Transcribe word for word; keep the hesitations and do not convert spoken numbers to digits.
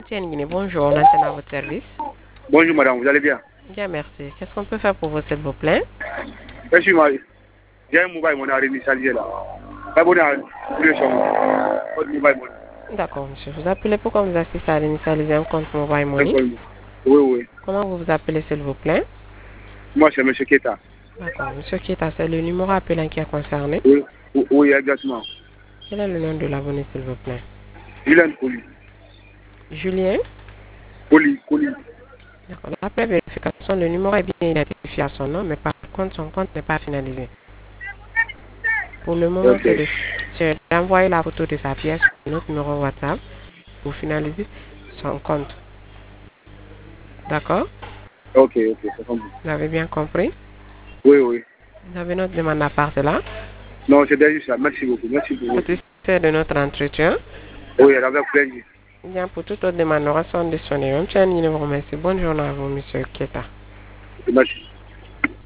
Tiens, Guinée, bonjour, on est à votre service. Bonjour madame, vous allez bien? Bien, merci. Qu'est-ce qu'on peut faire pour vous, s'il vous plaît? Merci Marie. J'ai un mobile money à réinitialiser là. Abonné à votre mobile money. D'accord, monsieur. Vous appelez pourquoi vous assistez à l'initialiser un compte Mobile Money? Oui, oui. Comment vous vous appelez, s'il vous plaît? Moi, c'est M. Keta. D'accord, monsieur Kita, c'est le numéro appelant qui est concerné. Oui, oui, oui, exactement. Quel est le nom de l'abonné, s'il vous plaît? Julien Coli. Julien? Coli, Coli. D'accord. Après vérification, le numéro est bien identifié à son nom, mais par contre, son compte n'est pas finalisé. Pour le moment, Ok. c'est de- c'est d'envoyer la photo de sa pièce sur notre numéro WhatsApp pour finaliser son compte. D'accord? Ok, ok, c'est compris. Vous avez bien compris? Oui, oui. Vous avez notre demande à part de là. Non, c'est déjà ça. Merci beaucoup. Merci beaucoup. Satisfait de notre entretien. Oui, avec plaisir. Bien, pour toute autre demande, nous restons disponibles. Même si un numéro, merci. Bonne journée à vous, monsieur Keta. Merci.